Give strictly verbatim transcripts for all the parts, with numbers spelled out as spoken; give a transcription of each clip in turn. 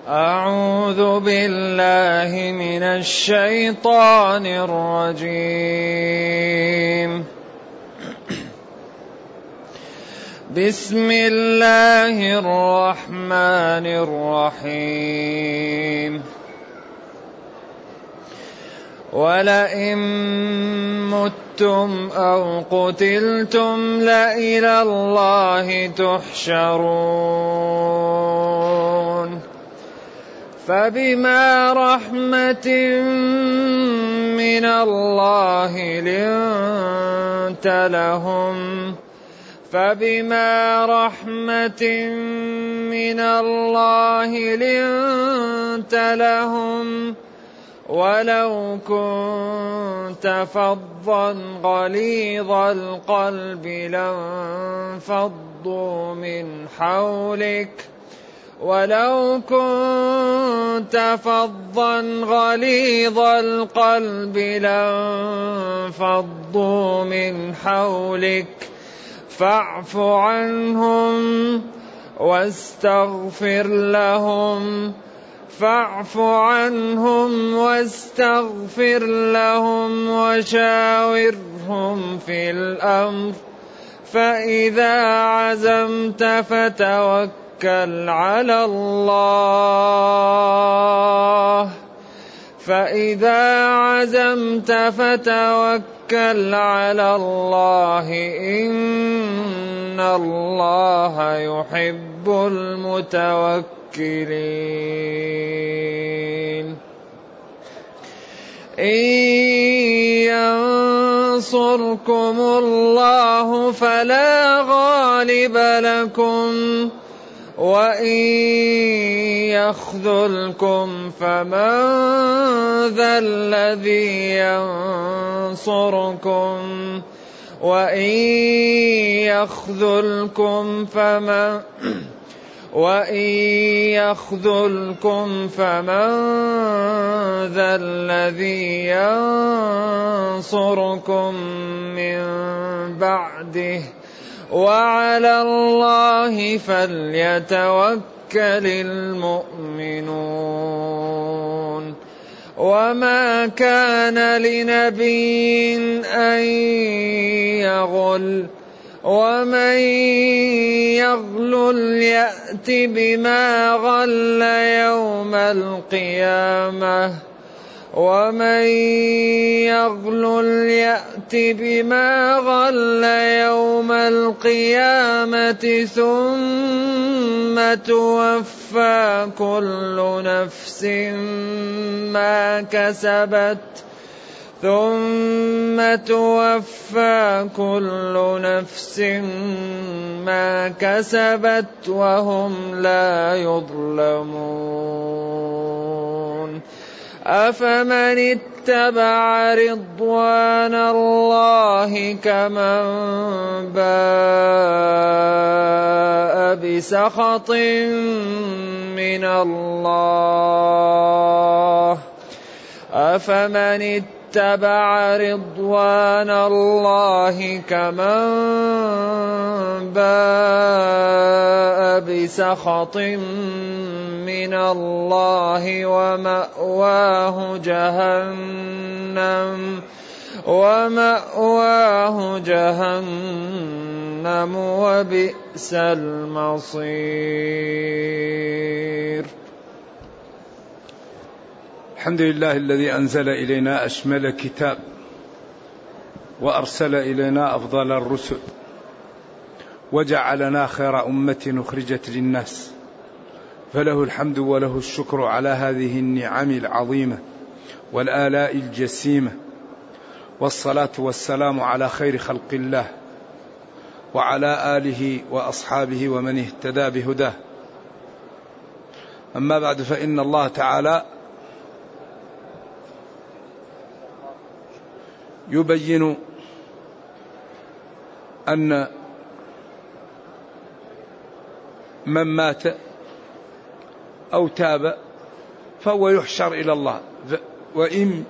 أعوذ بالله من الشيطان الرجيم. بسم الله الرحمن الرحيم. ولئن متم أو قتلتم لإلى الله تحشرون. فبما رحمة من الله لنت لهم فبما رحمة من الله لنت لهم ولو كنت فظا غليظ القلب لانفضوا من حولك ولو كنت فظا غليظ القلب لانفضوا من حولك فاعف عنهم واستغفر لهم فاعف عنهم واستغفر لهم وشاورهم في الأمر فإذا عزمت فتوكل على الله فإذا عزمت فتوكل على الله إن الله يحب المتوكلين. إن ينصركم الله فلا غالب لكم وإن يخذلكم فمن ذا الذي ينصركم وإن يخذلكم فمن وإن يخذلكم فمن ذا الذي ينصركم من بعده وعلى الله فليتوكل المؤمنون. وما كان لنبي أن يغل ومن يغلل يأت بما غل يوم القيامة ومن يغلل يأت بما غل يوم القيامة ثم توفى كل نفس ما كسبت ثم توفى كل نفس ما كسبت وهم لا يظلمون. أفمن اتبع رضوان الله كمن باء بسخط من الله أفمن اتبع رضوان الله كمن باء بسخط من الله ومأواه جهنم ومأواه جهنم وبئس المصير. الحمد لله الذي أنزل إلينا أشمل كتاب وأرسل إلينا أفضل الرسل وجعلنا خير أمة أخرجت للناس فله الحمد وله الشكر على هذه النعم العظيمة والآلاء الجسيمة والصلاة والسلام على خير خلق الله وعلى آله وأصحابه ومن اهتدى بهداه. أما بعد فإن الله تعالى يبين أن من مات أو تاب فهو يحشر إلى الله وإن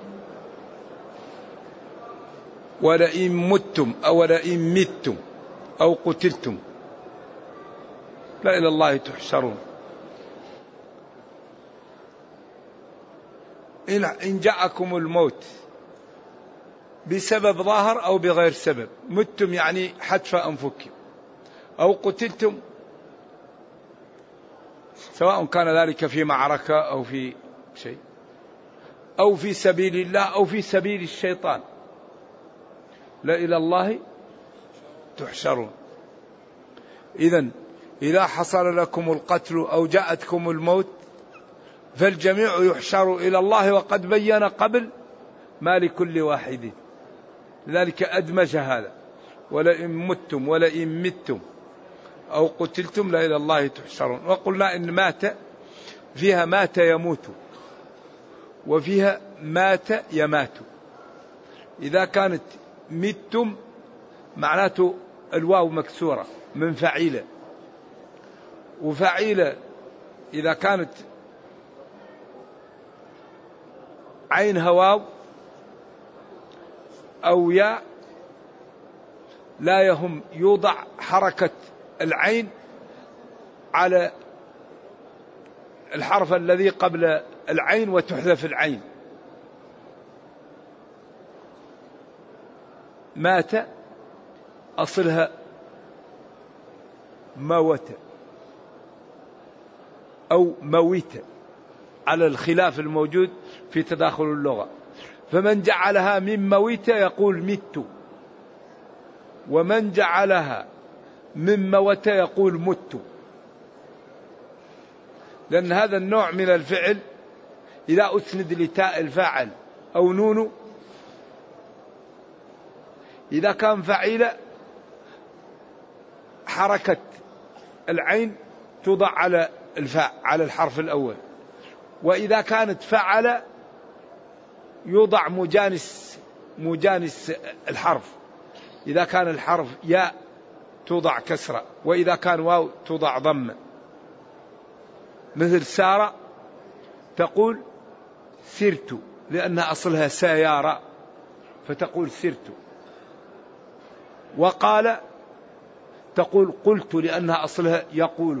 ولئن متم أو لئن متم أو قتلتم لا إلى الله تحشرون. إن جاءكم الموت بسبب ظاهر أو بغير سبب، متم يعني حتف أنفكم، أو قتلتم، سواء كان ذلك في معركة أو في شيء، أو في سبيل الله أو في سبيل الشيطان، لا إلى الله تحشرون. إذن إذا حصل لكم القتل أو جاءتكم الموت فالجميع يحشر إلى الله، وقد بين قبل ما لكل واحد، لذلك أدمج هذا: ولئن متم ولئن متم أو قتلتم لا إلى الله تحشرون. وقلنا إن مات فيها مات يموت، وفيها مات يمات. إذا كانت متم معناته الواو مكسورة من فعيلة، وفعيلة إذا كانت عينها واو أو ياء لا يهم يوضع حركة العين على الحرف الذي قبل العين وتحذف العين. مات أصلها موت أو مويت، على الخلاف الموجود في تداخل اللغة. فمن جعلها من مويت يقول مت، ومن جعلها من موت يقول مت، لأن هذا النوع من الفعل إذا أسند لتاء الفاعل أو نون، إذا كان فعيل حركة العين توضع على الفاء على الحرف الأول، وإذا كانت فعل يوضع مجانس مجانس الحرف. إذا كان الحرف ياء توضع كسرة، وإذا كان واو توضع ضمة. مثل سارة تقول سرت لأنها أصلها سيارة فتقول سرت، وقال تقول قلت لأنها أصلها يقول.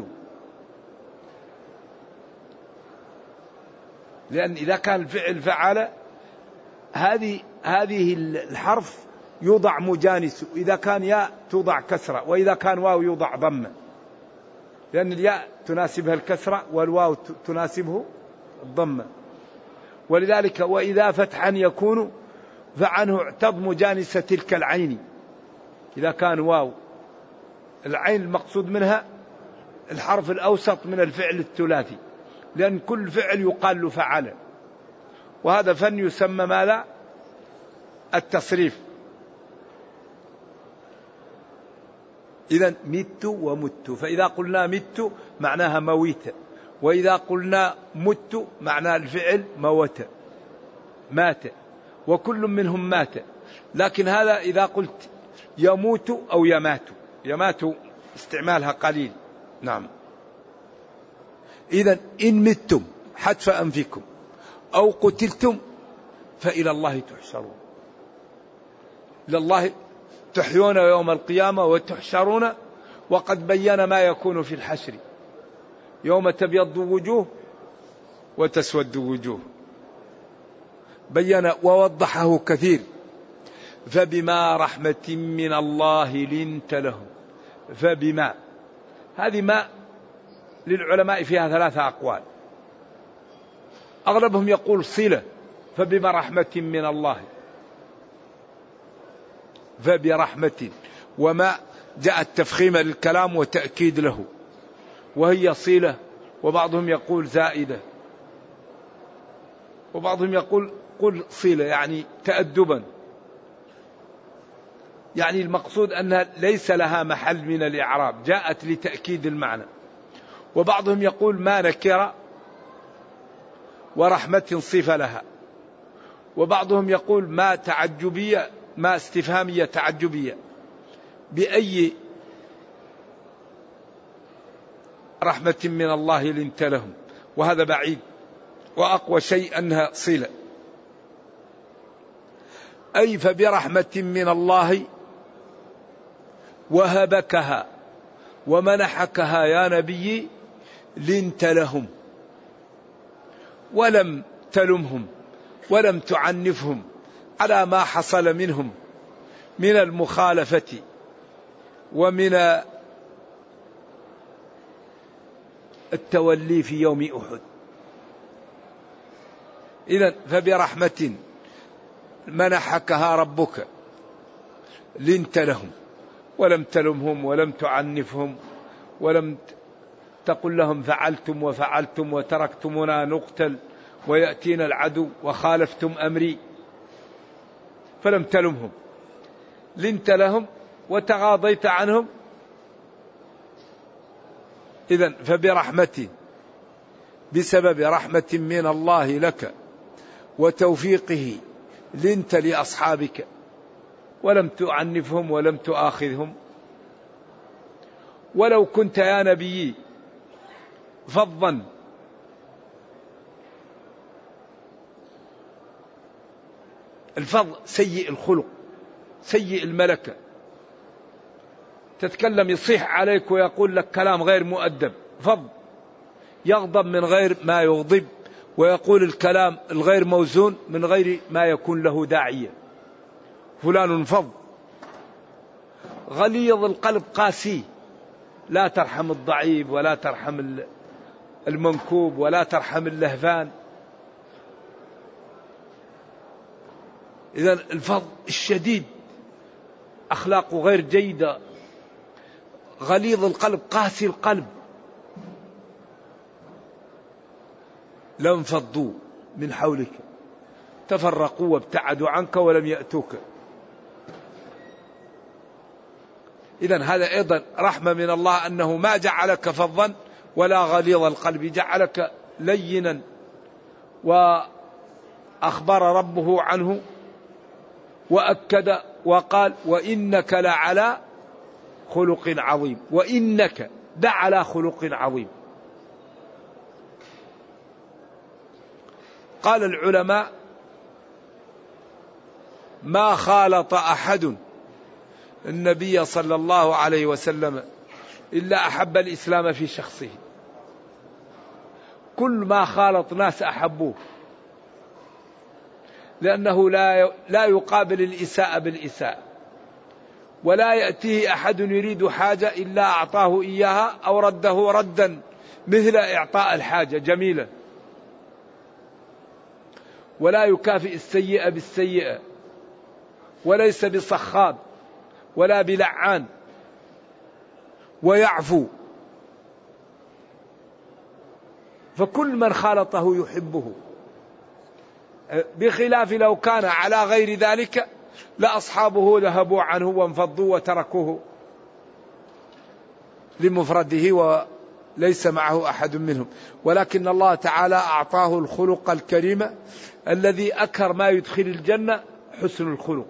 لأن إذا كان الفعل فعل هذه هذه الحرف يوضع مجانس، إذا كان ياء توضع كسرة، وإذا كان واو يوضع ضمة، لأن الياء تناسبها الكسرة والواو تناسبه الضمة. ولذلك وإذا فتحا يكون فعنه اعتض مجانس تلك العين. إذا كان واو العين المقصود منها الحرف الأوسط من الفعل الثلاثي، لأن كل فعل يقال له فعل، وهذا فن يسمى ماذا؟ التصريف. إذن مت ومت، فإذا قلنا مت معناها مويت، وإذا قلنا مت معناه الفعل موت مات، وكل منهم مات. لكن هذا إذا قلت يموت أو يمات، يمات استعمالها قليل. نعم. إذن إن متم حتف أنفكم أو قتلتم فإلى الله تحشرون، إلى الله تحيون يوم القيامة وتحشرون. وقد بين ما يكون في الحشر: يوم تبيض وجوه وتسود وجوه، بين ووضحه كثير. فبما رحمة من الله لنت لهم. فبما هذه ما للعلماء فيها ثلاثة أقوال، أغلبهم يقول صلة، فبما رحمة من الله، فبرحمة، وما جاء التفخيم للكلام وتأكيد له، وهي صلة. وبعضهم يقول زائدة، وبعضهم يقول قل صلة يعني تأدبا، يعني المقصود أنها ليس لها محل من الإعراب، جاءت لتأكيد المعنى. وبعضهم يقول ما نكرة ورحمة صفة لها. وبعضهم يقول ما تعجبية، ما استفهامية تعجبية، بأي رحمة من الله لنت لهم، وهذا بعيد. وأقوى شيء أنها صلة، أي فبرحمة من الله وهبكها ومنحكها يا نبي لنت لهم، ولم تلمهم ولم تعنفهم على ما حصل منهم من المخالفة ومن التولي في يوم أحد. إذن فبرحمة منحكها ربك لنت لهم، ولم تلمهم ولم تعنفهم ولم تقل لهم فعلتم وفعلتم وتركتمنا نقتل ويأتينا العدو وخالفتم أمري، فلم تلمهم، لنت لهم وتغاضيت عنهم. إذن فبرحمة، بسبب رحمة من الله لك وتوفيقه لنت لأصحابك ولم تعنفهم ولم تؤاخذهم. ولو كنت يا نبي فظا الفظ سيء الخلق سيء الملكة، تتكلم يصيح عليك ويقول لك كلام غير مؤدب، فظ يغضب من غير ما يغضب، ويقول الكلام الغير موزون من غير ما يكون له داعية. فلان فظ غليظ القلب قاسي، لا ترحم الضعيف ولا ترحم المنكوب ولا ترحم اللهفان. إذن الفظ الشديد أخلاقه غير جيدة، غليظ القلب قاسي القلب. لانفضوا من حولك، تفرقوا وابتعدوا عنك ولم يأتوك. إذن هذا أيضا رحمة من الله، أنه ما جعلك فظا ولا غليظ القلب، جعلك لينا. وأخبر ربه عنه وأكد وقال وإنك لعلى خلق عظيم، وإنك لعلى خلق عظيم. قال العلماء ما خالط أحد النبي صلى الله عليه وسلم إلا أحب الإسلام في شخصه. كل ما خالط ناس أحبوه، لأنه لا لا يقابل الإساءة بالإساءة، ولا يأتيه أحد يريد حاجة إلا أعطاه إياها أو رده ردا مثل إعطاء الحاجة جميلة، ولا يكافئ السيئة بالسيئة، وليس بصخاب ولا بلعان، ويعفو. فكل من خالطه يحبه، بخلاف لو كان على غير ذلك لأصحابه ذهبوا عنه وانفضوا وتركوه لمفرده وليس معه أحد منهم. ولكن الله تعالى أعطاه الخلق الكريم الذي أكثر ما يدخل الجنة حسن الخلق،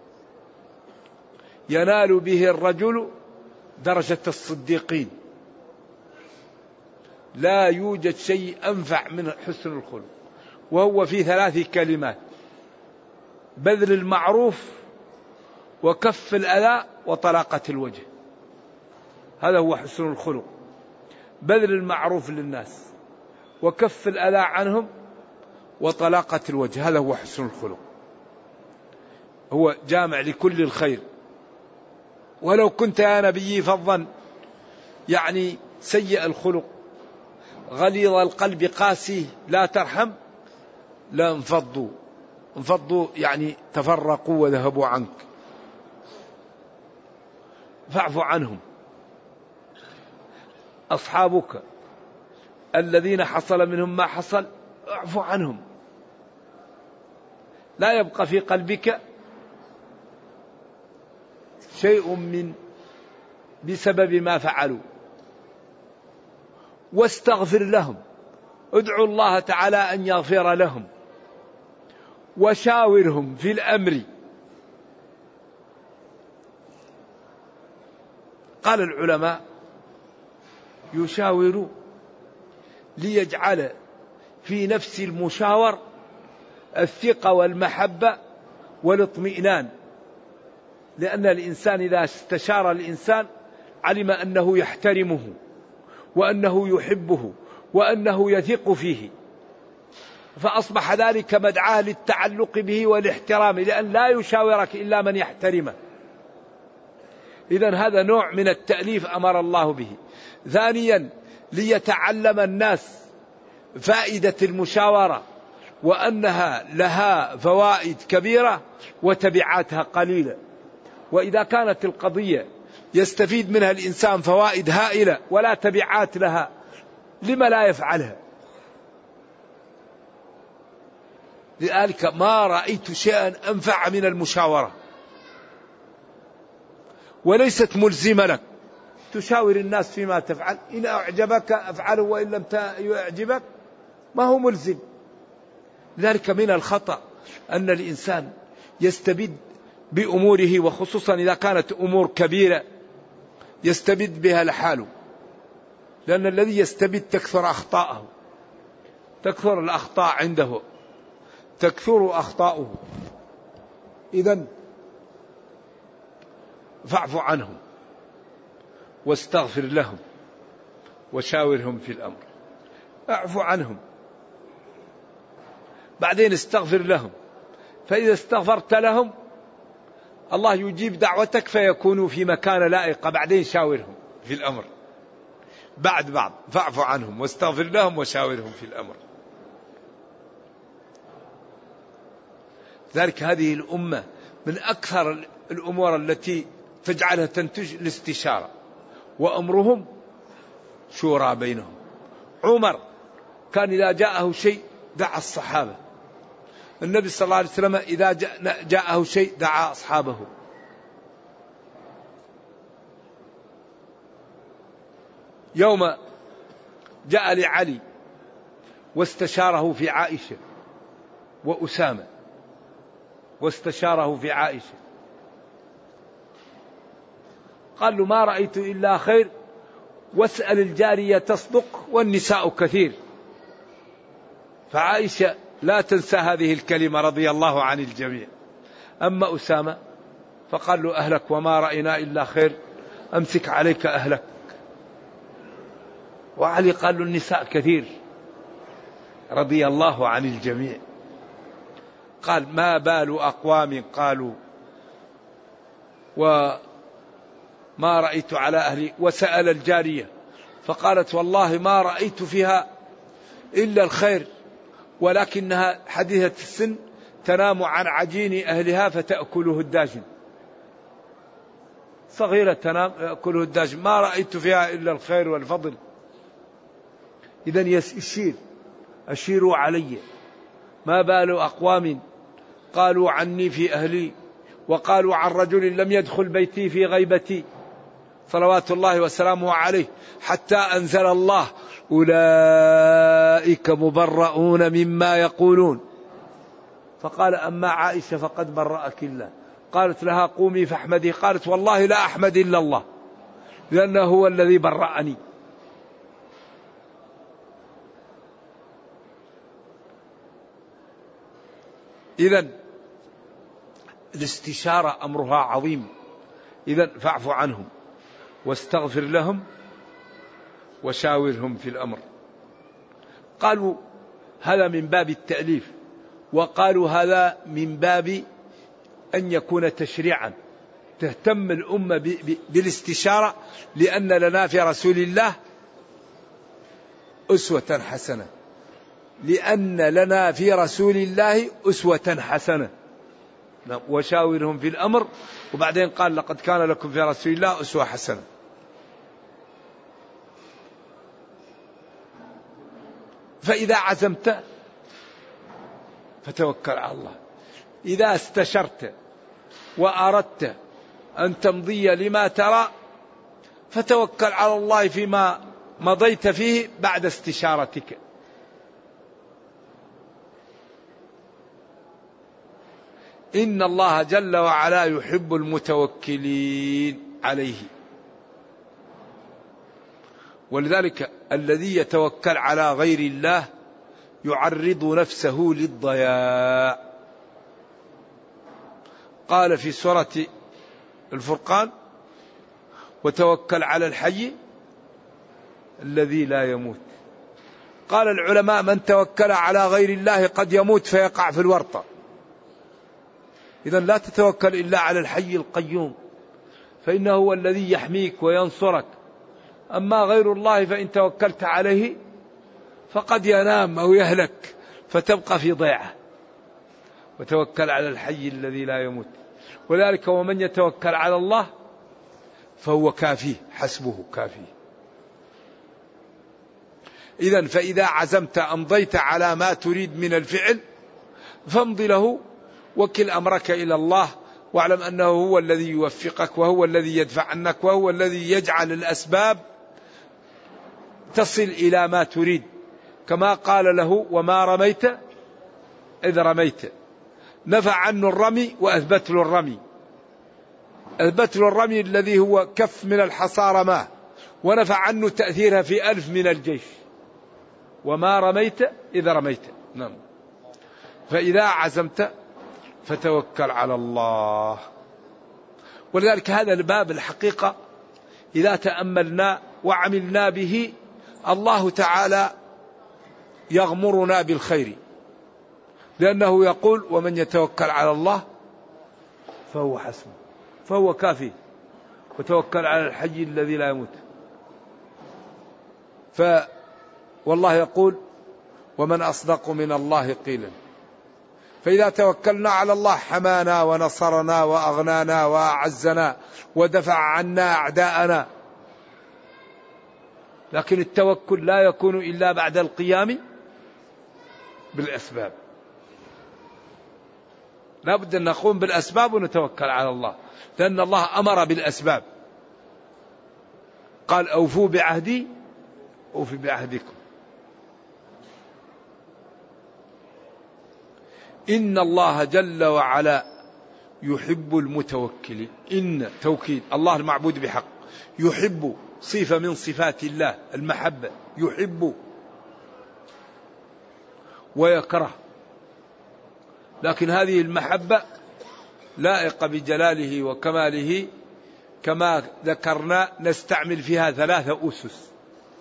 ينال به الرجل درجة الصديقين. لا يوجد شيء أنفع من حسن الخلق، وهو في ثلاث كلمات: بذل المعروف وكف الأذى وطلاقة الوجه. هذا هو حسن الخلق، بذل المعروف للناس وكف الأذى عنهم وطلاقة الوجه. هذا هو حسن الخلق، هو جامع لكل الخير. ولو كنت يا نبي فظا يعني سيء الخلق غليظ القلب قاسي لا ترحم لانفضوا، انفضوا يعني تفرقوا وذهبوا عنك. فاعف عنهم. أصحابك الذين حصل منهم ما حصل اعف عنهم، لا يبقى في قلبك شيء من بسبب ما فعلوا، واستغفر لهم، ادعوا الله تعالى أن يغفر لهم، وشاورهم في الأمر. قال العلماء يشاور ليجعل في نفس المشاور الثقة والمحبة والاطمئنان، لأن الإنسان إذا استشار الإنسان علم أنه يحترمه وأنه يحبه وأنه يثق فيه. فأصبح ذلك مدعاه للتعلق به والاحترام، لأن لا يشاورك إلا من يحترمه. إذن هذا نوع من التأليف أمر الله به. ثانيا ليتعلم الناس فائدة المشاورة، وأنها لها فوائد كبيرة وتبعاتها قليلة. وإذا كانت القضية يستفيد منها الإنسان فوائد هائلة ولا تبعات لها، لما لا يفعلها؟ لذلك ما رأيت شيئا أنفع من المشاورة، وليست ملزمة لك. تشاور الناس فيما تفعل، إن أعجبك أفعله وإن لم يعجبك ما هو ملزم. لذلك من الخطأ أن الإنسان يستبد بأموره، وخصوصا إذا كانت أمور كبيرة يستبد بها لحاله، لأن الذي يستبد تكثر أخطاءه، تكثر الأخطاء عنده، تكثر أخطاؤه. إذن فاعف عنهم واستغفر لهم وشاورهم في الأمر. اعف عنهم، بعدين استغفر لهم، فإذا استغفرت لهم الله يجيب دعوتك فيكونوا في مكان لائق، بعدين شاورهم في الأمر بعد بعض. فاعف عنهم واستغفر لهم وشاورهم في الأمر. ذلك هذه الأمة من أكثر الأمور التي تجعلها تنتج الاستشارة، وأمرهم شورى بينهم. عمر كان إذا جاءه شيء دعا الصحابة، النبي صلى الله عليه وسلم إذا جاءه شيء دعا أصحابه. يوم جاء لعلي واستشاره في عائشة وأسامة، واستشاره في عائشة، قال له ما رأيت إلا خير، واسأل الجارية تصدق والنساء كثير. فعائشة لا تنسى هذه الكلمة رضي الله عن الجميع. أما أسامة فقال له أهلك وما رأينا إلا خير، أمسك عليك أهلك. وعلي قال له النساء كثير، رضي الله عن الجميع. قال ما بال أقوام قالوا وما رأيت على أهلي، وسأل الجارية فقالت والله ما رأيت فيها إلا الخير، ولكنها حديثة السن تنام عن عجين أهلها فتأكله الداجن. صغيرة تنام يأكله الداجن، ما رأيت فيها إلا الخير والفضل. إذن يشير أشيروا علي، ما بال أقوام قالوا عني في أهلي، وقالوا عن رجل لم يدخل بيتي في غيبتي، صلوات الله وسلامه عليه، حتى أنزل الله أولئك مبرؤون مما يقولون. فقال أما عائشة فقد برأك الله. قالت لها قومي فاحمدي. قالت والله لا أحمد إلا الله، لأنه هو الذي برأني. إذن الاستشارة أمرها عظيم. إذن فاعف عنهم واستغفر لهم وشاورهم في الأمر. قالوا هذا من باب التأليف، وقالوا هذا من باب أن يكون تشريعا، تهتم الأمة بالاستشارة، لأن لنا في رسول الله أسوة حسنة، لأن لنا في رسول الله أسوة حسنة. وشاورهم في الأمر، وبعدين قال لقد كان لكم في رسول الله أسوة حسنة. فإذا عزمت فتوكل على الله. إذا استشرت وأردت أن تمضي لما ترى فتوكل على الله فيما مضيت فيه بعد استشارتك. إن الله جل وعلا يحب المتوكلين عليه. ولذلك الذي يتوكل على غير الله يعرض نفسه للضياع. قال في سورة الفرقان وتوكل على الحي الذي لا يموت. قال العلماء من توكل على غير الله قد يموت فيقع في الورطة. إذن لا تتوكل إلا على الحي القيوم، فإنه هو الذي يحميك وينصرك. أما غير الله فإن توكلت عليه فقد ينام أو يهلك فتبقى في ضيعة. وتوكل على الحي الذي لا يموت. ولذلك ومن يتوكل على الله فهو كافيه، حسبه كافيه. إذن فإذا عزمت أمضيت على ما تريد من الفعل فامض له، وكل أمرك إلى الله، واعلم أنه هو الذي يوفقك وهو الذي يدفع عنك وهو الذي يجعل الأسباب تصل إلى ما تريد. كما قال له وما رميت إذ رميت، نفع عنه الرمي وأثبت له الرمي. أثبت له الرمي الذي هو كف من الحصى رماه، ونفع عنه تأثيرها في ألف من الجيش. وما رميت إذ رميت. نعم. فإذا عزمت فتوكل على الله. ولذلك هذا الباب الحقيقة إذا تأملنا وعملنا به الله تعالى يغمرنا بالخير، لأنه يقول ومن يتوكل على الله فهو حسبه، فهو كافي. وتوكل على الحي الذي لا يموت. ف والله يقول ومن أصدق من الله قيلا. فإذا توكلنا على الله حمانا ونصرنا وأغنانا وأعزنا ودفع عنا أعداءنا. لكن التوكل لا يكون إلا بعد القيام بالأسباب. لا بد أن نقوم بالأسباب ونتوكل على الله، لأن الله أمر بالأسباب. قال أوفوا بعهدي أوفي بعهدكم. إن الله جل وعلا يحب المتوكلين. إن توكيد الله المعبود بحق، يحب صفة من صفات الله المحبة، يحب ويكره. لكن هذه المحبة لائقة بجلاله وكماله. كما ذكرنا نستعمل فيها ثلاثة أسس،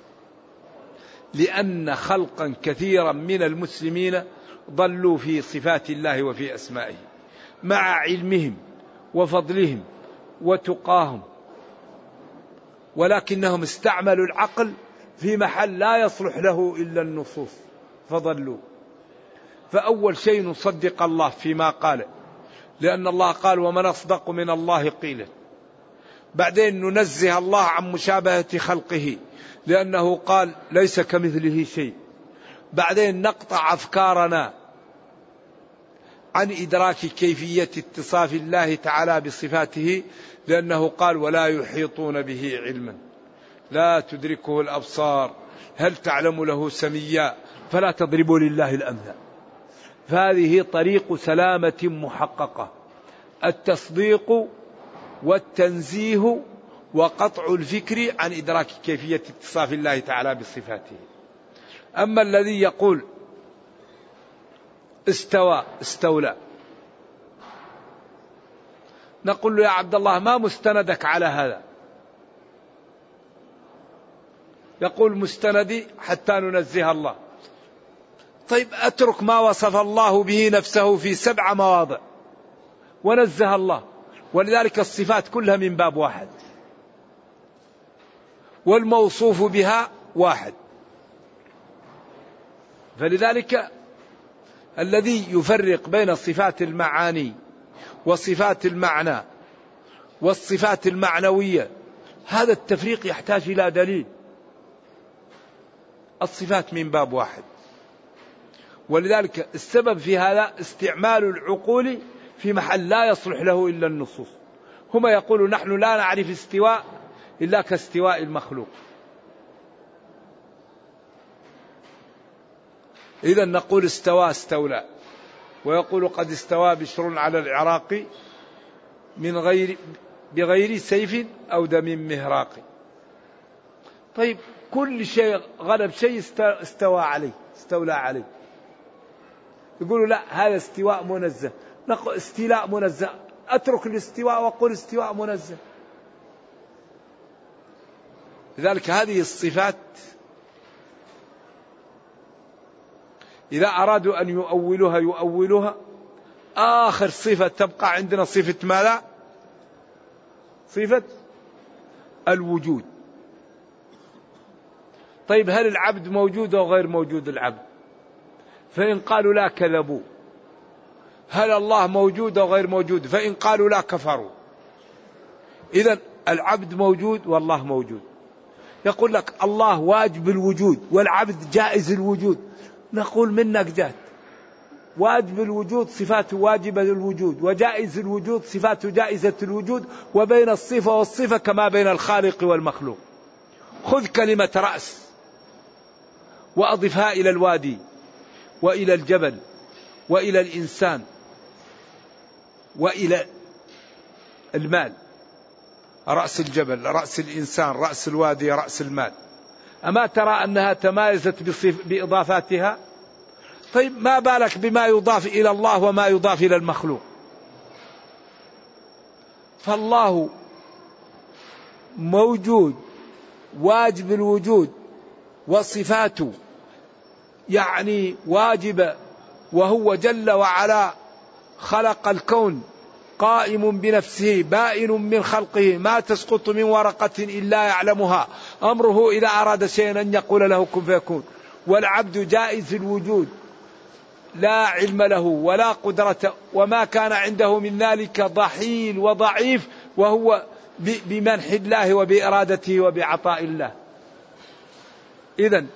لأن خلقا كثيرا من المسلمين ضلوا في صفات الله وفي أسمائه مع علمهم وفضلهم وتقاهم، ولكنهم استعملوا العقل في محل لا يصلح له إلا النصوص فضلوا. فأول شيء نصدق الله فيما قال، لأن الله قال ومن أصدق من الله قيلا. بعدين ننزه الله عن مشابهة خلقه، لأنه قال ليس كمثله شيء. بعدين نقطع أفكارنا عن إدراك كيفية اتصاف الله تعالى بصفاته، لأنه قال ولا يحيطون به علما، لا تدركه الأبصار، هل تعلم له سميا، فلا تضربوا لله الأمثال. فهذه طريق سلامة محققة، التصديق والتنزيه وقطع الفكر عن إدراك كيفية اتصاف الله تعالى بصفاته. أما الذي يقول استوى استولى، نقول له يا عبد الله ما مستندك على هذا؟ يقول مستندي حتى ننزه الله. طيب أترك ما وصف الله به نفسه في سبع مواضع ونزه الله. ولذلك الصفات كلها من باب واحد، والموصوف بها واحد. فلذلك الذي يفرق بين صفات المعاني وصفات المعنى والصفات المعنوية، هذا التفريق يحتاج إلى دليل. الصفات من باب واحد. ولذلك السبب في هذا استعمال العقول في محل لا يصلح له إلا النصوص. هما يقولون نحن لا نعرف استواء إلا كاستواء المخلوق. إذا نقول استوى استولى، ويقول قد استوى بشر على العراق من غير بغير سيف أو دم مهراق. طيب كل شيء غلب شيء استوى عليه استولى عليه. يقولوا لا هذا استواء منزه، نقول استيلاء منزه، أترك الاستواء وقل استواء منزه. لذلك هذه الصفات إذا أرادوا أن يؤولوها يؤولوها آخر صفة تبقى عندنا صفة ماذا؟ صفة الوجود. طيب هل العبد موجود أو غير موجود العبد؟ فإن قالوا لا كذبوا. هل الله موجود أو غير موجود؟ فإن قالوا لا كفروا. إذن العبد موجود والله موجود. يقول لك الله واجب الوجود والعبد جائز الوجود، نقول منك جات. واجب الوجود صفاته واجبة الوجود، وجائز الوجود صفاته جائزة الوجود، وبين الصفة والصفة كما بين الخالق والمخلوق. خذ كلمة رأس وأضفها إلى الوادي وإلى الجبل وإلى الإنسان وإلى المال. رأس الجبل، رأس الإنسان، رأس الوادي، رأس المال. أما ترى أنها تمايزت بإضافاتها؟ طيب ما بالك بما يضاف إلى الله وما يضاف إلى المخلوق؟ فالله موجود واجب الوجود وصفاته يعني واجبة، وهو جل وعلا خلق الكون قائم بنفسه بائن من خلقه، ما تسقط من ورقة إلا يعلمها، أمره إذا أراد شيئا أن يقول له كن فيكون. والعبد جائز الوجود لا علم له ولا قدرة، وما كان عنده من ذلك ضحيل وضعيف، وهو بمنح الله وبإرادته وبعطاء الله. إذن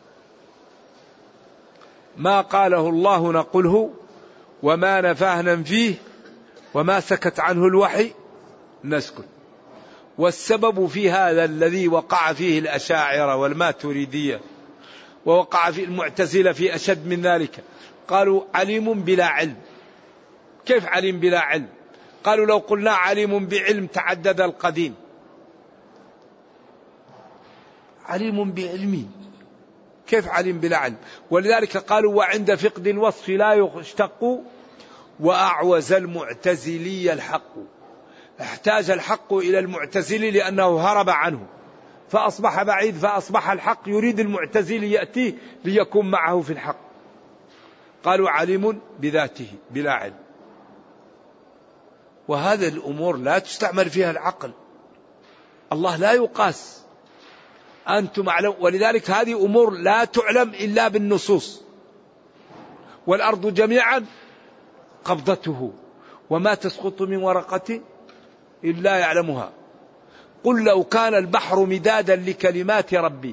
ما قاله الله نقله، وما نفاه ننفيه، وما سكت عنه الوحي نسكت. والسبب في هذا الذي وقع فيه الأشاعرة والماتريدية، ووقع فيه المعتزلة في أشد من ذلك، قالوا عليم بلا علم. كيف عليم بلا علم؟ قالوا لو قلنا عليم بعلم تعدد القديم. عليم بعلمي، كيف عليم بلا علم؟ ولذلك قالوا وعند فقد الوصف لا يشتق، وأعوز المعتزلي الحق. احتاج الحق إلى المعتزلي لأنه هرب عنه فأصبح بعيد، فأصبح الحق يريد المعتزلي يأتيه ليكون معه في الحق. قالوا عليم بذاته بلا علم. وهذا الأمور لا تستعمل فيها العقل، الله لا يقاس. أنتم أعلم، ولذلك هذه أمور لا تعلم إلا بالنصوص. والأرض جميعا قبضته وما تسقط من ورقة إلا يعلمها. قل لو كان البحر مدادا لكلمات ربي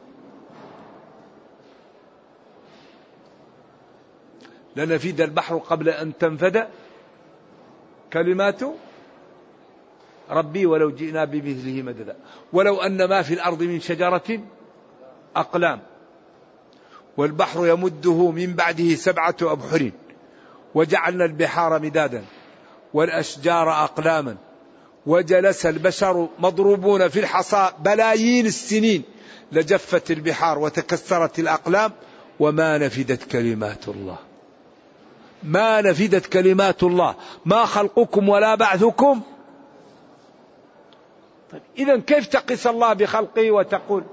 لنفد البحر قبل أن تنفد كلمات ربي ولو جئنا بمثله مددا ولو أن ما في الأرض من شجرة أقلام والبحر يمده من بعده سبعة أبحر وجعلنا البحار مدادا والأشجار أقلاما وجلس البشر مضروبون في الحصى بلايين السنين لجفت البحار وتكسرت الأقلام وما نفدت كلمات الله. ما نفدت كلمات الله، ما خلقكم ولا بعثكم. طيب إذن كيف تقيس الله بخلقه وتقول؟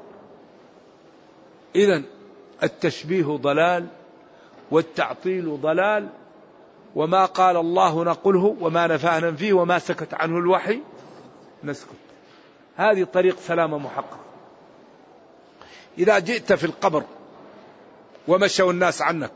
إذن التشبيه ضلال والتعطيل ضلال، وما قال الله نقله وما نفاه ننفيه وما سكت عنه الوحي نسكت. هذه طريق سلامة محقق. إذا جئت في القبر ومشوا الناس عنك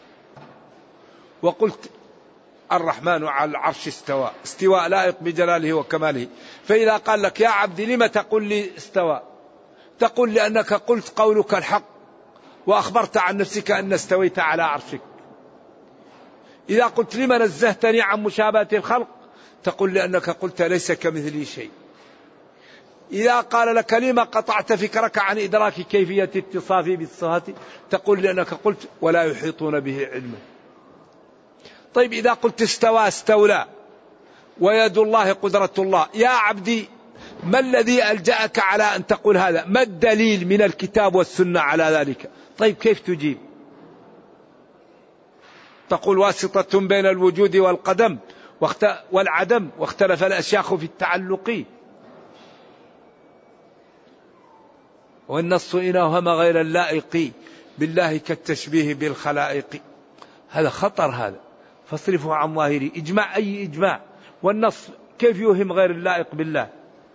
وقلت الرحمن على العرش استوى، استواء لائق بجلاله وكماله، فإذا قال لك يا عبدي لم تقل لي استوى، تقول لأنك قلت قولك الحق وأخبرت عن نفسك أن استويت على عرشك. إذا قلت لم نزهتني عن مشابهة الخلق، تقول لأنك قلت ليس كمثلي شيء. إذا قال لك لما قطعت فكرك عن إدراك كيفية اتصافي بالصفات، تقول لأنك قلت ولا يحيطون به علما. طيب إذا قلت استوى استولى ويد الله قدرة الله، يا عبدي ما الذي ألجأك على أن تقول هذا؟ ما الدليل من الكتاب والسنة على ذلك؟ طيب كيف تجيب؟ تقول واسطة بين الوجود والقدم والعدم واختلف الأشياخ في التعلق، والنص إن أوهم غير اللائق بالله كالتشبيه بالخلائق. هذا خطر هذا، فاصرفه عن ظاهره. إجماع أي إجماع، والنص كيف يوهم غير اللائق بالله؟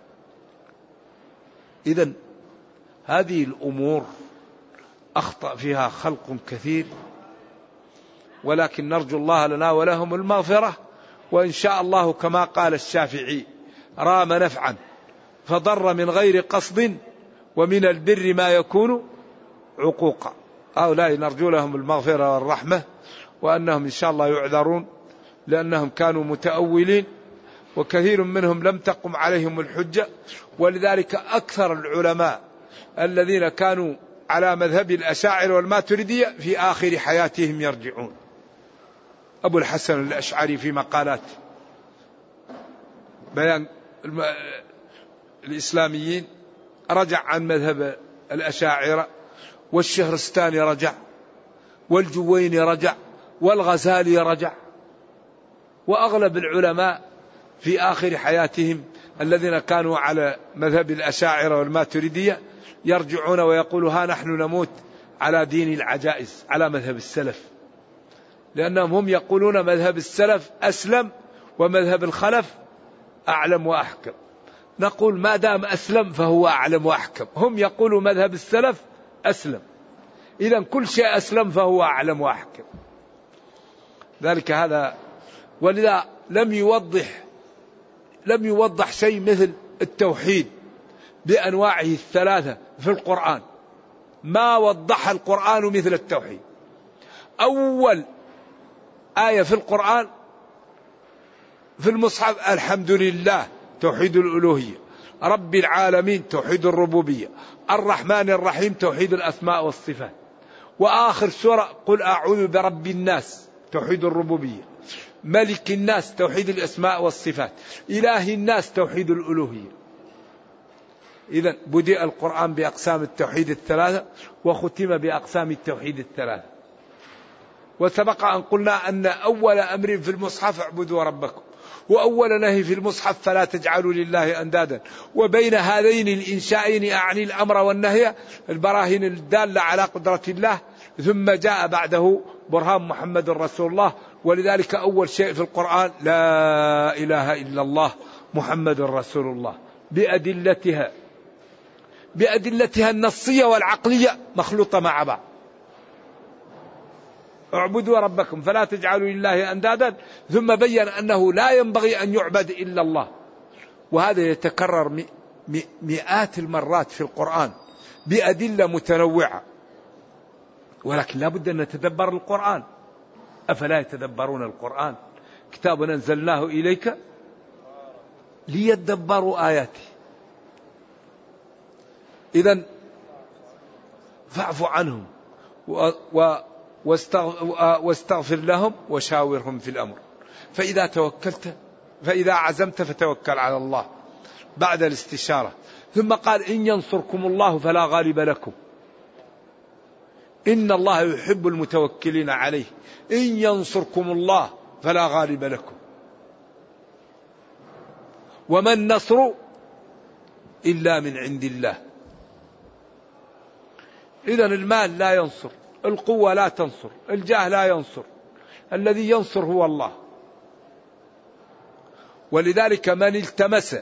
إذن هذه الأمور أخطأ فيها خلق كثير، ولكن نرجو الله لنا ولهم المغفرة. وإن شاء الله كما قال الشافعي: رام نفعا فضر من غير قصد، ومن البر ما يكون عقوقا. هؤلاء نرجو لهم المغفرة والرحمة، وأنهم إن شاء الله يعذرون، لأنهم كانوا متأولين، وكثير منهم لم تقم عليهم الحجة. ولذلك أكثر العلماء الذين كانوا على مذهب الأشاعرة والماتريدية في آخر حياتهم يرجعون. أبو الحسن الأشعري في مقالات بيان الإسلاميين رجع عن مذهب الأشاعرة، والشهرستاني رجع، والجويني رجع، والغزالي رجع. وأغلب العلماء في آخر حياتهم الذين كانوا على مذهب الأشاعرة والماتريدية يرجعون ويقولوا: ها نحن نموت على دين العجائز، على مذهب السلف، لأنهم هم يقولون مذهب السلف أسلم ومذهب الخلف أعلم وأحكم. نقول ما دام أسلم فهو أعلم وأحكم. هم يقولوا مذهب السلف أسلم، إذا كل شيء أسلم فهو أعلم وأحكم. ذلك هذا. ولذا لم يوضح لم يوضح شيء مثل التوحيد بأنواعه الثلاثة في القرآن. ما وضح القرآن مثل التوحيد. أول آية في القرآن في المصحف: الحمد لله توحيد الألوهية، رب العالمين توحيد الربوبية، الرحمن الرحيم توحيد الأسماء والصفات. وآخر سورة: قل أعوذ برب الناس توحيد الربوبية، ملك الناس توحيد الأسماء والصفات، إله الناس توحيد الألوهية. إذن بدأ القرآن بأقسام التوحيد الثلاثة، وختم بأقسام التوحيد الثلاثة. وسبق أن قلنا أن أول أمر في المصحف: اعبدوا ربكم، وأول نهي في المصحف: فلا تجعلوا لله أندادا. وبين هذين الإنشائين أعني الأمر والنهي البراهين الدالة على قدرة الله، ثم جاء بعده برهان محمد رسول الله. ولذلك أول شيء في القرآن: لا إله إلا الله محمد رسول الله، بأدلتها بأدلتها النصية والعقلية مخلوطة مع بعض. اعبدوا ربكم فلا تجعلوا لله أندادا، ثم بين أنه لا ينبغي أن يعبد إلا الله. وهذا يتكرر مئات المرات في القرآن بأدلة متنوعة. ولكن لا بد أن نتدبر القرآن. أفلا يتدبرون القرآن؟ كتاب أنزلناه إليك ليدبروا آياته. إذن فاعف عنهم و, و واستغفر لهم وشاورهم في الأمر. فإذا توكلت فإذا عزمت فتوكل على الله بعد الاستشارة. ثم قال: إن ينصركم الله فلا غالب لكم، إن الله يحب المتوكلين عليه. إن ينصركم الله فلا غالب لكم، وما النصر إلا من عند الله. إذن المال لا ينصر، القوة لا تنصر، الجاه لا ينصر، الذي ينصر هو الله. ولذلك من التمس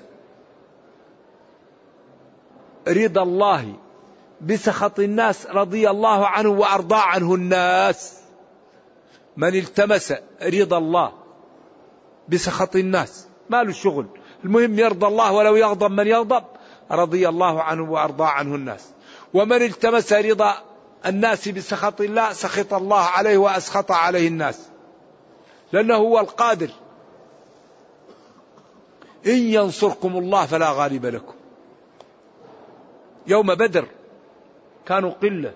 رضا الله بسخط الناس رضي الله عنه وأرضى عنه الناس. من التمس رضا الله بسخط الناس ما له شغل، المهم يرضى الله، ولو يغضب من يغضب رضي الله عنه وأرضى عنه الناس. ومن التمس رضا الناس بسخط الله سخط الله عليه وأسخط عليه الناس، لأنه هو القادر. إن ينصركم الله فلا غالب لكم. يوم بدر كانوا قلة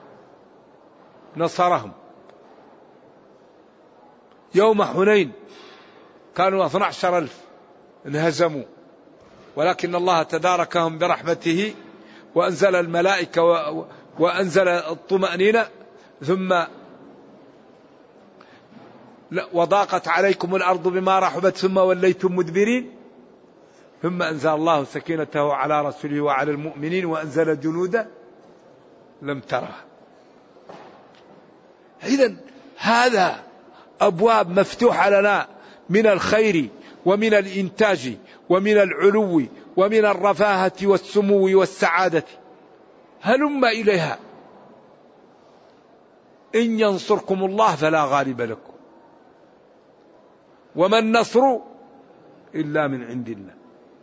نصرهم. يوم حنين كانوا اثني عشر ألف انهزموا، ولكن الله تداركهم برحمته وأنزل الملائكة و... وأنزل الطمأنينة. ثم وضاقت عليكم الأرض بما رحبت ثم وليتم مدبرين، ثم أنزل الله سكينته على رسوله وعلى المؤمنين وأنزل جنودا لم ترها. إذن هذا أبواب مفتوحة لنا من الخير ومن الإنتاج ومن العلو ومن الرفاهة والسمو والسعادة، هلم إليها. إن ينصركم الله فلا غالب لكم وما النصر إلا من عند الله.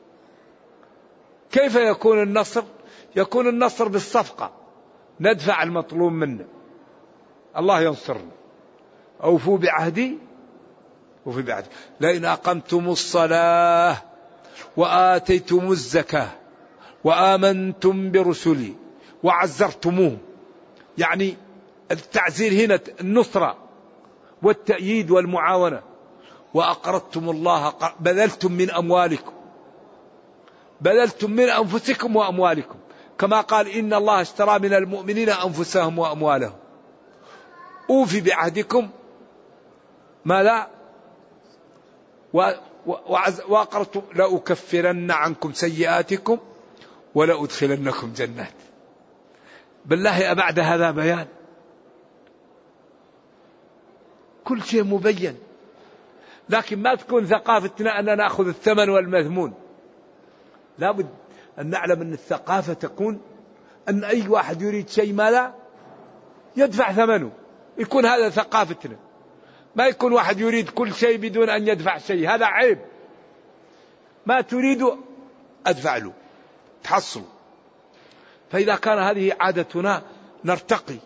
كيف يكون النصر؟ يكون النصر بالصفقة، ندفع المطلوب منا، الله ينصرنا. أوفوا بعهدي وفي بعهدي، لئن أقمتم الصلاة وآتيتم الزكاة وآمنتم برسلي وعزرتموه، يعني التعزير هنا النصرة والتأييد والمعاونة، وأقرضتم الله، بذلتم من أموالكم، بذلتم من أنفسكم وأموالكم، كما قال إن الله اشترى من المؤمنين أنفسهم وأموالهم. أوفي بعهدكم ماذا؟ وأقرضتم لأكفرن عنكم سيئاتكم ولأدخلنكم جنات. بالله أبعد هذا بيان؟ كل شيء مبين، لكن ما تكون ثقافتنا أننا نأخذ الثمن والمذمون. لا بد أن نعلم أن الثقافة تكون أن أي واحد يريد شيء ما لا يدفع ثمنه، يكون هذا ثقافتنا. ما يكون واحد يريد كل شيء بدون أن يدفع شيء، هذا عيب. ما تريد أدفع له تحصل. فإذا كان هذه عادتنا نرتقي.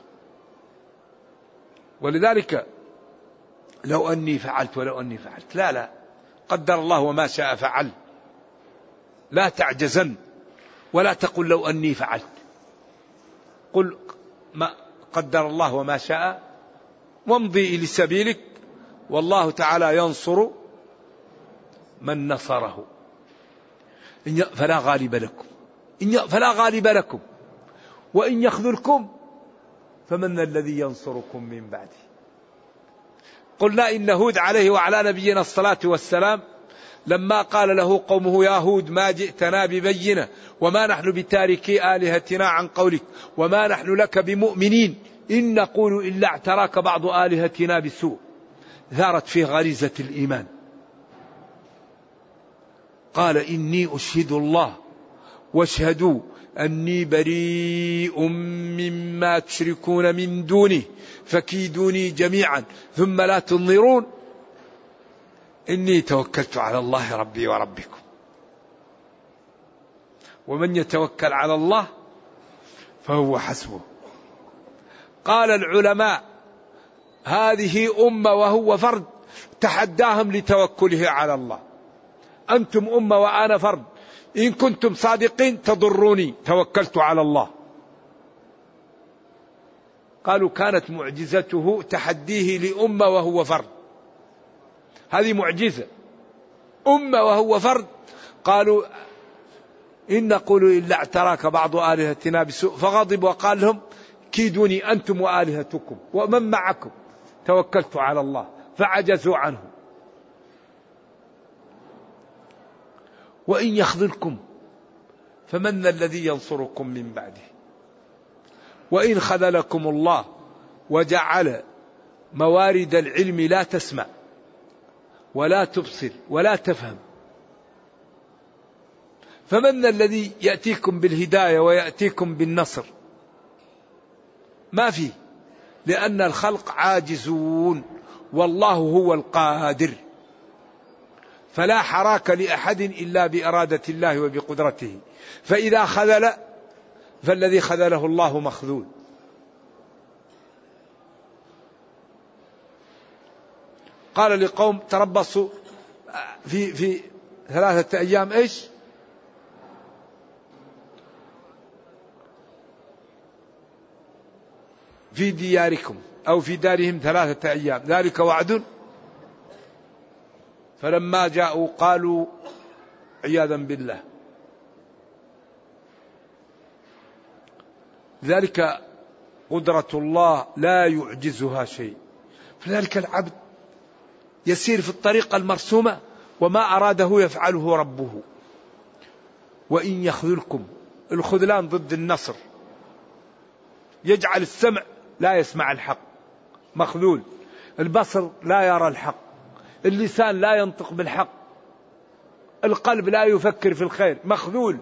ولذلك لو أني فعلت ولو أني فعلت، لا لا، قدر الله وما شاء فعل. لا تعجزن ولا تقل لو أني فعلت، قل ما قدر الله وما شاء وامضي إلى سبيلك، والله تعالى ينصر من نصره. فلا غالب لكم فلا غالب لكم وإن يخذلكم فمن الذي ينصركم من بعده. قلنا إن هود عليه وعلى نبينا الصلاة والسلام لما قال له قومه يا هود ما جئتنا ببينة وما نحن بتاركي آلهتنا عن قولك وما نحن لك بمؤمنين إن نقول إلا اعتراك بعض آلهتنا بسوء، ثارت فيه غريزة الإيمان. قال إني أشهد الله واشهدوا أني بريء مما تشركون من دونه فكيدوني جميعا ثم لا تنظرون إني توكلت على الله ربي وربكم ومن يتوكل على الله فهو حسبه. قال العلماء هذه أمة وهو فرد تحداهم لتوكله على الله. أنتم أمة وأنا فرد، إن كنتم صادقين تضروني، توكلت على الله. قالوا كانت معجزته تحديه لأمة وهو فرد، هذه معجزة. أمة وهو فرد قالوا إن نقول إلا اعتراك بعض آلهتنا بسوء، فغضب وقال لهم كيدوني أنتم وآلهتكم ومن معكم، توكلت على الله، فعجزوا عنه. وإن يخذلكم فمن الذي ينصركم من بعده. وإن خذلكم الله وجعل موارد العلم لا تسمع ولا تبصر ولا تفهم، فمن الذي يأتيكم بالهداية ويأتيكم بالنصر؟ ما فيه، لأن الخلق عاجزون والله هو القادر، فلا حراك لأحد إلا بإرادة الله وبقدرته. فإذا خذل فالذي خذله الله مخذول. قال لقوم تربصوا في في ثلاثة أيام إيش؟ في دياركم أو في دارهم ثلاثة أيام ذلك وعد. فلما جاءوا قالوا عياذا بالله. ذلك قدرة الله لا يعجزها شيء. فذلك العبد يسير في الطريقة المرسومة وما أراده يفعله ربه. وإن يخذلكم، الخذلان ضد النصر، يجعل السمع لا يسمع الحق، مخذول. البصر لا يرى الحق، اللسان لا ينطق بالحق، القلب لا يفكر في الخير، مخذول.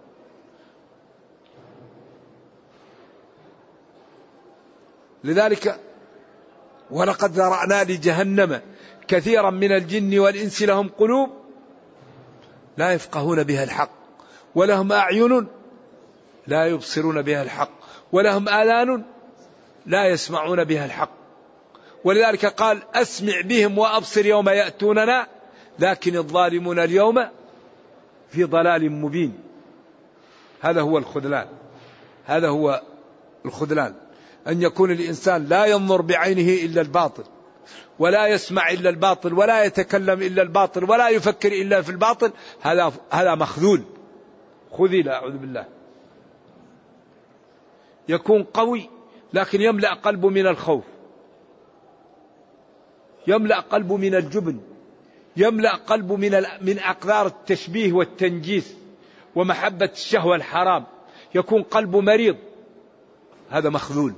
لذلك ولقد ذرأنا لجهنم كثيرا من الجن والإنس لهم قلوب لا يفقهون بها الحق، ولهم أعين لا يبصرون بها الحق، ولهم آذان لا يسمعون بها الحق. ولذلك قال أسمع بهم وأبصر يوم يأتوننا لكن الظالمون اليوم في ضلال مبين. هذا هو الخذلان، هذا هو الخذلان، أن يكون الإنسان لا ينظر بعينه إلا الباطل، ولا يسمع إلا الباطل، ولا يتكلم إلا الباطل، ولا يفكر إلا في الباطل. هذا هذا مخذول، خذل أعوذ بالله. يكون قوي لكن يملأ قلبه من الخوف، يملأ قلبه من الجبن، يملأ قلبه من من أقدار التشبيه والتنجيس ومحبة الشهوة الحرام، يكون قلبه مريض. هذا مخذول.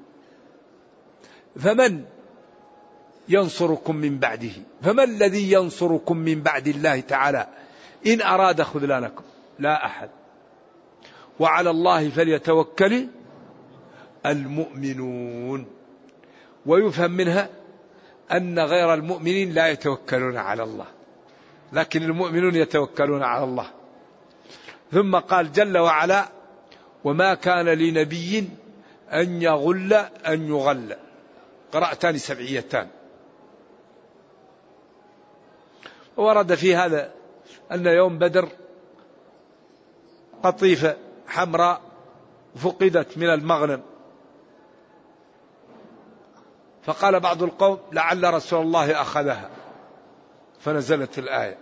فمن ينصركم من بعده؟ فما الذي ينصركم من بعد الله تعالى إن أراد خذلانكم؟ لا أحد. وعلى الله فليتوكل المؤمنون. ويفهم منها أن غير المؤمنين لا يتوكلون على الله، لكن المؤمنون يتوكلون على الله. ثم قال جل وعلا وما كان لنبي أن يغل أن يغل، قراءتان سبعيتان. ورد في هذا أن يوم بدر قطيفة حمراء فقدت من المغنم، فقال بعض القوم لعل رسول الله أخذها، فنزلت الآية.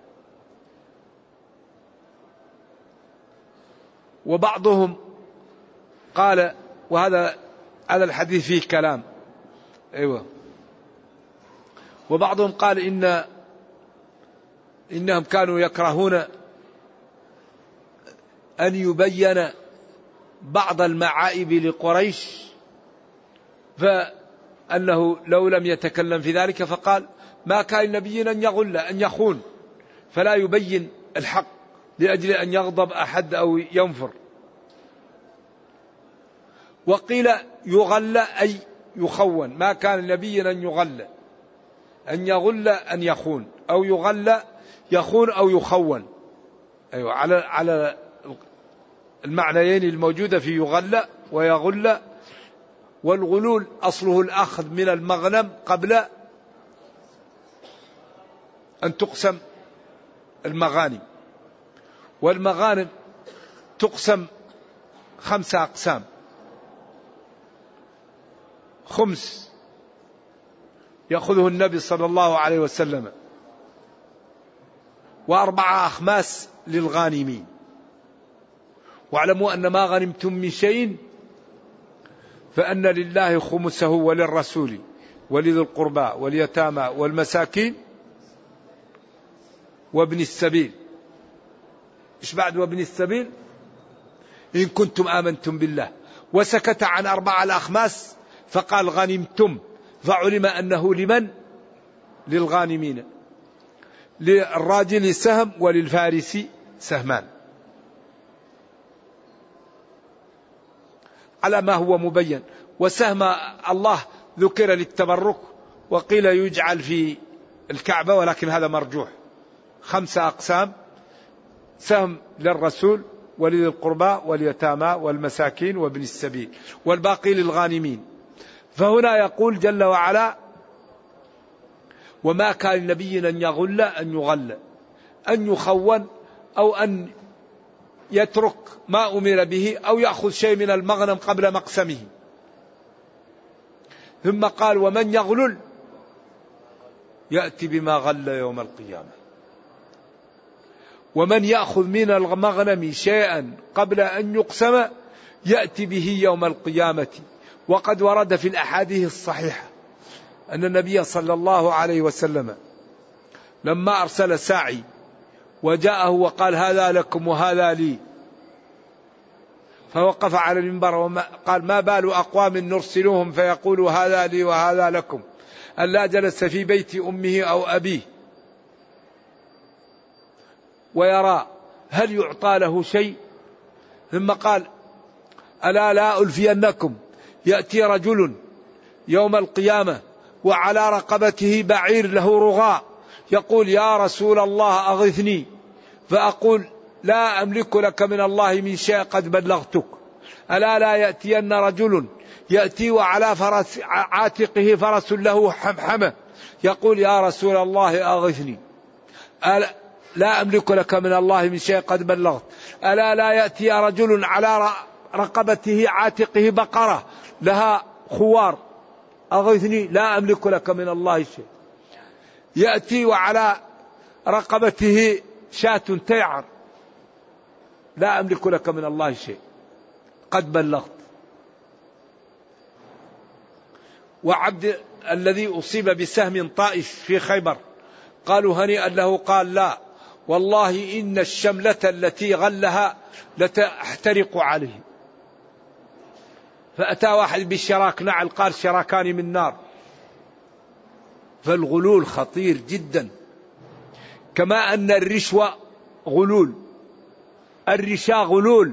وبعضهم قال، وهذا هذا الحديث فيه كلام، أيوة، وبعضهم قال إن إنهم كانوا يكرهون أن يبين بعض المعائب لقريش، فأنه لو لم يتكلم في ذلك، فقال ما كان نبي أن يغل أن يخون، فلا يبين الحق لأجل أن يغضب أحد أو ينفر. وقيل يغل أي يخون، ما كان نبيا أن يغل، أن يغل أن يخون، أو يغل يخون أو يخون، أيوة، على على المعنيين الموجودة في يغل ويغل. والغلول أصله الأخذ من المغنم قبل أن تقسم المغانم، والمغانم تقسم خمسة أقسام: خمس يأخذه النبي صلى الله عليه وسلم، وأربعة أخماس للغانمين. واعلموا أن ما غنمتم من شيء فأن لله خمسه وللرسول ولذي القربى واليتامى والمساكين وابن السبيل. إيش بعد وابن السبيل؟ إن كنتم آمنتم بالله. وسكت عن أربعة الأخماس فقال غنمتم، فعلم أنه لمن؟ للغانمين، للراجل سهم وللفارس سهمان، على ما هو مبين. وسهم الله ذكر للتبرك، وقيل يجعل في الكعبة، ولكن هذا مرجوح. خمسة أقسام: سهم للرسول ولذي القربى واليتامى والمساكين وابن السبيل، والباقي للغانمين. فهنا يقول جل وعلا وما كان لنبي أن يغل أن يغل، أن يخون، أو أن يترك ما أمر به، أو يأخذ شيء من المغنم قبل مقسمه. ثم قال ومن يغلل يأتي بما غل يوم القيامة. ومن يأخذ من المغنم شيئا قبل أن يقسم يأتي به يوم القيامة. وقد ورد في الأحاديث الصحيحة أن النبي صلى الله عليه وسلم لما أرسل ساعي وجاءه وقال هذا لكم وهذا لي، فوقف على المنبر وقال: ما بال أقوام نرسلوهم فيقولوا هذا لي وهذا لكم، ألا جلس في بيت أمه أو أبيه ويرى هل يعطى له شيء؟ ثم قال: ألا لا ألفينكم، يأتي رجل يوم القيامة وعلى رقبته بعير له رغاء، يقول: يا رسول الله أغثني، فأقول: لا أملك لك من الله من شيء قد بلغتك. ألا لا يأتين رجل يأتي وعلى فرس عاتقه فرس له حمحمة، يقول: يا رسول الله أغثني، ألا لا أملك لك من الله من شيء قد بلغت. ألا لا يأتي رجل على رقبته عاتقه بقرة لها خوار، أغثني، لا أملك لك من الله شيء. يأتي وعلى رقبته شاة تيعر، لا أملك لك من الله شيء قد بلغت. وعبد الذي أصيب بسهم طائش في خيبر قالوا هنيئا له، قال: لا والله إن الشملة التي غلها لتحترق عليه. فأتى واحد بالشراك نعل، قال: شراكان من نار. فالغلول خطير جدا، كما أن الرشوة غلول، الرشا غلول،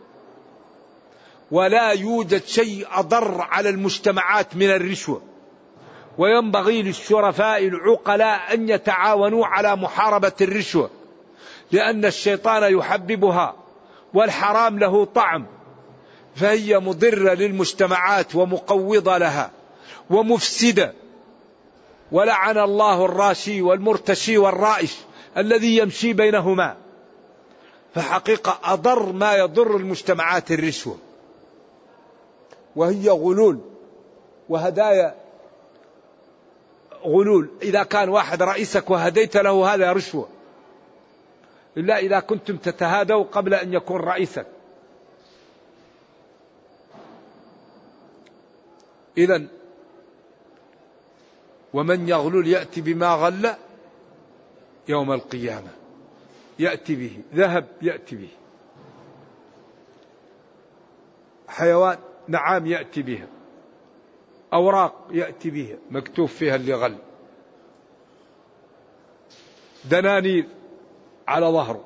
ولا يوجد شيء أضر على المجتمعات من الرشوة. وينبغي للشرفاء العقلاء أن يتعاونوا على محاربة الرشوة، لأن الشيطان يحببها والحرام له طعم، فهي مضرة للمجتمعات ومقوضة لها ومفسدة. ولعن الله الراشي والمرتشي والرائش الذي يمشي بينهما. فحقيقة أضر ما يضر المجتمعات الرشوة، وهي غلول وهدايا غلول. إذا كان واحد رئيسك وهديت له هذا رشوة، إلا إذا كنتم تتهادوا قبل أن يكون رئيسك. إذن ومن يغلل يأتي بما غل يوم القيامة، يأتي به ذهب، يأتي به حيوان، نعام يأتي بها، أوراق يأتي بها مكتوب فيها اللي غل، دنانير على ظهره.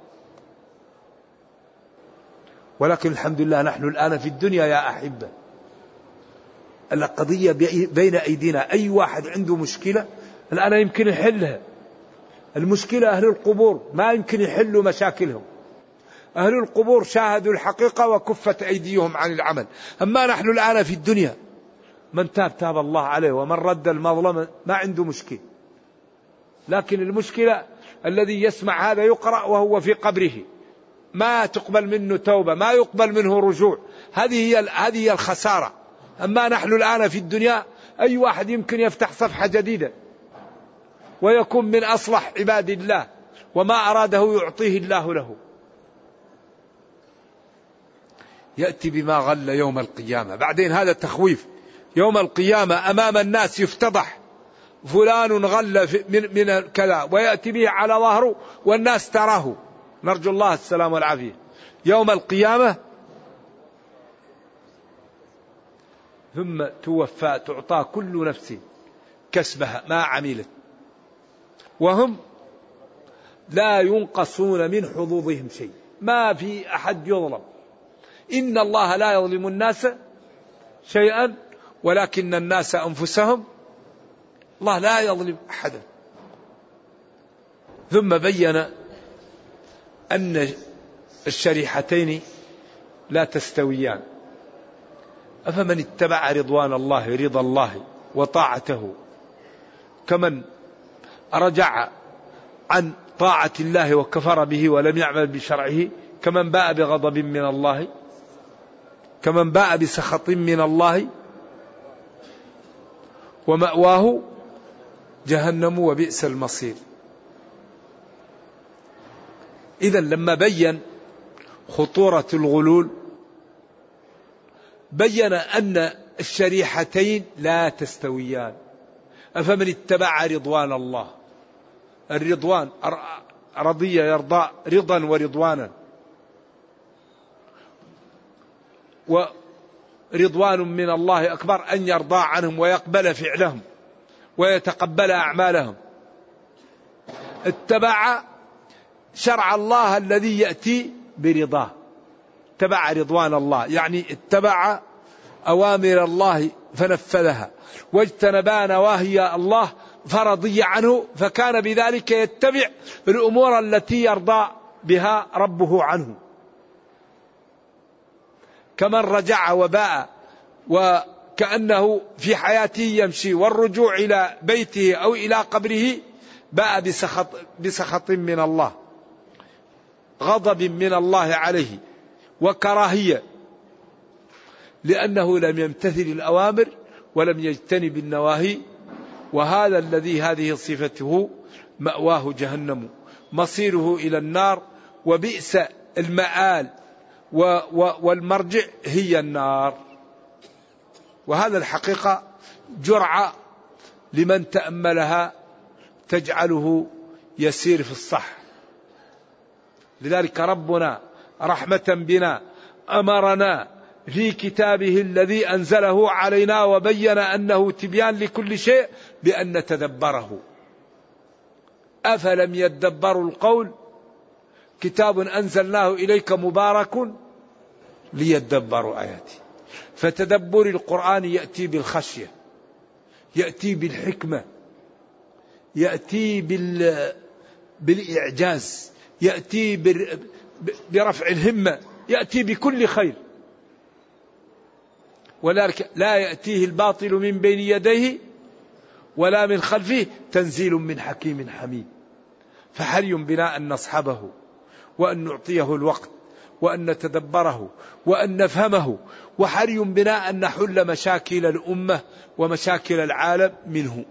ولكن الحمد لله نحن الآن في الدنيا يا أحبة، القضية بين أيدينا. أي واحد عنده مشكلة الآن يمكن يحلها. المشكلة أهل القبور ما يمكن يحلوا مشاكلهم. أهل القبور شاهدوا الحقيقة وكفت أيديهم عن العمل. أما نحن الآن في الدنيا، من تاب تاب الله عليه، ومن رد المظلمة ما عنده مشكلة. لكن المشكلة الذي يسمع هذا يقرأ وهو في قبره، ما تقبل منه توبة، ما يقبل منه رجوع. هذه هي هذه هي الخسارة. أما نحن الآن في الدنيا أي واحد يمكن يفتح صفحة جديدة ويكون من أصلح عباد الله، وما أراده يعطيه الله له. يأتي بما غل يوم القيامة. بعدين هذا تخويف. يوم القيامة أمام الناس يفتضح فلان غل من, من كذا، ويأتي به على ظهره والناس تراه. نرجو الله السلام والعافية. يوم القيامة ثم توفى، تعطى كل نفس كسبها ما عملت، وهم لا ينقصون من حظوظهم شيء. ما في أحد يظلم. إن الله لا يظلم الناس شيئا ولكن الناس أنفسهم. الله لا يظلم أحدا. ثم بين أن الشريحتين لا تستويان. أفمن اتبع رضوان الله، رضا الله وطاعته، كمن رجع عن طاعة الله وكفر به ولم يعمل بشرعه، كمن باء بغضب من الله، كمن باء بسخط من الله، ومأواه جهنم وبئس المصير. إذن لما بين خطورة الغلول بين أن الشريحتين لا تستويان. أفمن اتبع رضوان الله، الرضوان رضي يرضى، رضا ورضوانا. ورضوان من الله أكبر أن يرضى عنهم ويقبل فعلهم ويتقبل أعمالهم. اتبع شرع الله الذي يأتي برضاه، اتبع رضوان الله، يعني اتبع أوامر الله فنفذها، واجتنبا نواهي الله فرضي عنه، فكان بذلك يتبع الأمور التي يرضى بها ربه عنه. كمن رجع وباء وكأنه في حياته يمشي، والرجوع إلى بيته أو إلى قبره باء بسخط, بسخط من الله، غضب من الله عليه وكراهية، لأنه لم يمتثل الأوامر ولم يجتنب النواهي. وهذا الذي هذه صفته مأواه جهنم، مصيره إلى النار، وبئس المآل والمرجع هي النار. وهذا الحقيقة جرعة لمن تأملها تجعله يسير في الصح. لذلك ربنا رحمة بنا أمرنا في كتابه الذي أنزله علينا وبين أنه تبيان لكل شيء بأن نتدبره. أفلم يدبروا القول كتاب أنزلناه إليك مبارك ليدبروا آياته. فتدبر القرآن يأتي بالخشية، يأتي بالحكمة، يأتي بال... بالإعجاز، يأتي بر... برفع الهمة، يأتي بكل خير. ولذلك لا يأتيه الباطل من بين يديه ولا من خلفه تنزيل من حكيم حميد. فحري بنا أن نصحبه وأن نعطيه الوقت وأن نتدبره وأن نفهمه، وحري بنا أن نحل مشاكل الأمة ومشاكل العالم منه.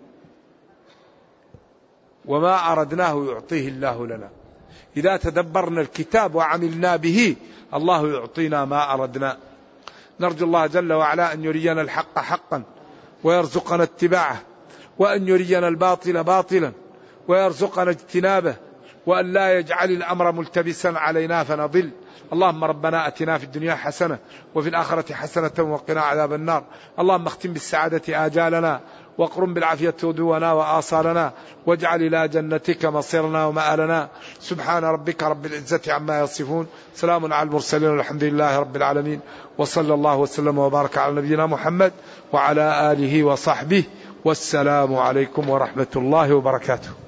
وما أردناه يعطيه الله لنا. إذا تدبرنا الكتاب وعملنا به الله يعطينا ما أردنا. نرجو الله جل وعلا أن يرينا الحق حقا ويرزقنا اتباعه، وأن يرينا الباطل باطلا ويرزقنا اجتنابه، وأن لا يجعل الأمر ملتبسا علينا فنضل. اللهم ربنا أتنا في الدنيا حسنة وفي الآخرة حسنة وقنا عذاب النار. اللهم اختم بالسعادة آجالنا واقرم بالعافية غدونا وآصالنا، واجعل إلى جنتك مصيرنا ومآلنا. سبحان ربك رب العزة عما يصفون، سلام على المرسلين والحمد لله رب العالمين، وصلى الله وسلم وبارك على نبينا محمد وعلى آله وصحبه، والسلام عليكم ورحمة الله وبركاته.